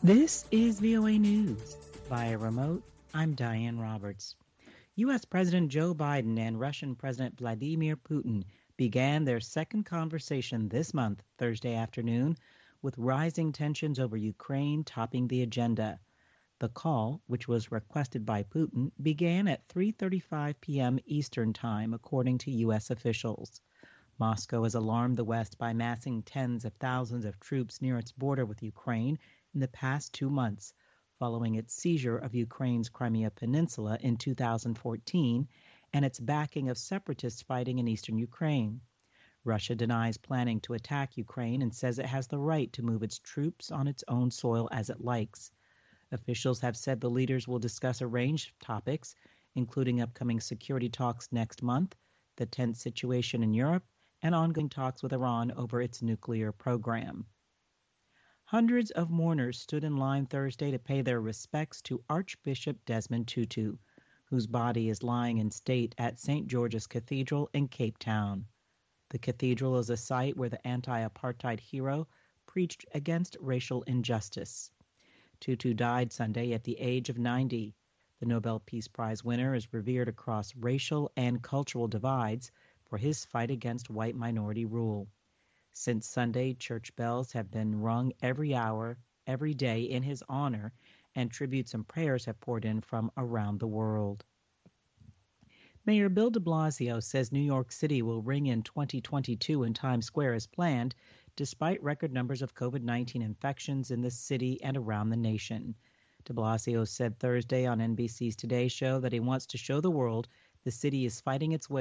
This is VOA News. Via remote, I'm Diane Roberts. U.S. President Joe Biden and Russian President Vladimir Putin began their second conversation this month, Thursday afternoon, with rising tensions over Ukraine topping the agenda. The call, which was requested by Putin, began at 3:35 p.m. Eastern Time, according to U.S. officials. Moscow has alarmed the West by massing tens of thousands of troops near its border with Ukraine in the past 2 months, following its seizure of Ukraine's Crimea Peninsula in 2014 and its backing of separatists fighting in eastern Ukraine. Russia denies planning to attack Ukraine and says it has the right to move its troops on its own soil as it likes. Officials have said the leaders will discuss a range of topics, including upcoming security talks next month, the tense situation in Europe, and ongoing talks with Iran over its nuclear program. Hundreds of mourners stood in line Thursday to pay their respects to Archbishop Desmond Tutu, whose body is lying in state at St. George's Cathedral in Cape Town. The cathedral is a site where the anti-apartheid hero preached against racial injustice. Tutu died Sunday at the age of 90. The Nobel Peace Prize winner is revered across racial and cultural divides for his fight against white minority rule. Since Sunday, church bells have been rung every hour, every day in his honor, and tributes and prayers have poured in from around the world. Mayor Bill de Blasio says New York City will ring in 2022 in Times Square as planned, despite record numbers of COVID-19 infections in the city and around the nation. De Blasio said Thursday on NBC's Today Show that he wants to show the world the city is fighting its way